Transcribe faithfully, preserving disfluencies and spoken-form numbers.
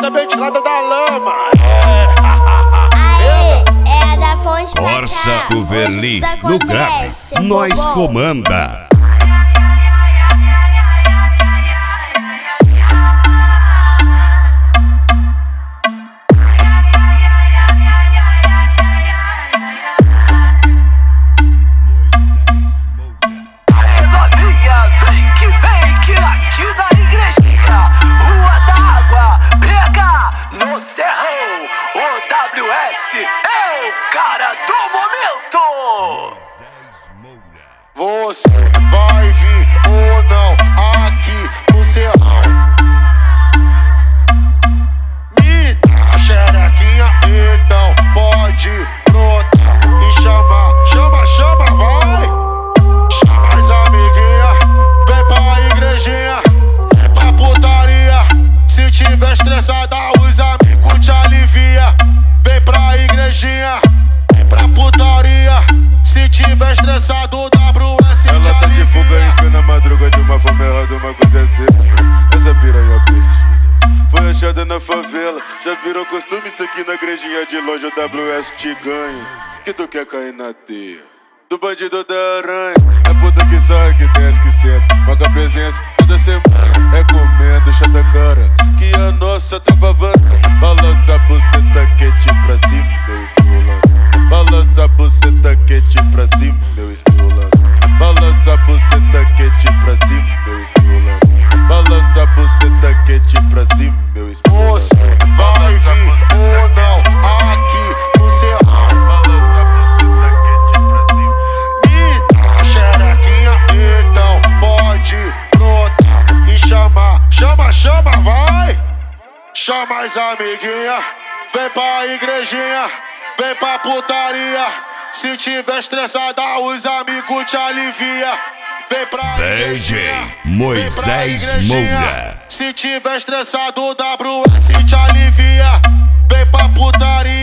da ventilada da lama. Aê, é da ponte pra cá. Corsa do Verli, Hoje no acontece, grave, nós bobão. comanda. O W S é o cara do momento. Você vai vir ou não aqui no Serrão? Me dá xerequinha, então pode brotar e chamar. Chama, chama, vai. Chama as amiguinhas, vem pra igrejinha, vem pra putaria. Se tiver estressada, os amigos te alivia. Vem pra igrejinha, vem pra putaria. Se tiver estressado, o W S te alivia. Ela tá de fuga em plena madruga, de uma forma errada, uma coisa é certa. Essa piranha perdida foi achada na favela. Já virou costume isso aqui na igrejinha de longe. O W S te ganha, que tu quer cair na teia do bandido da aranha. É puta que sai, que desce, que senta, marca presença toda semana. Recomendo, chata cara, que a nossa tropa avança. Balança a buceta quente pra cima, meu espirrolando. Balança a buceta quente pra cima, meu espirrolando. Balança a buceta quente pra cima, meu espirrolando. Balança a buceta quente pra cima, meu espirrolando. Você vai vir ou não aqui no Serrão? Então pode brotar e chamar. Chama, chama, vai. Chama as amiguinhas, vem pra igrejinha, vem pra putaria. Se tiver estressada, os amigos te alivia. Vem pra D J Moisés Moura. Se tiver estressado, o W S te alivia. Vem pra putaria.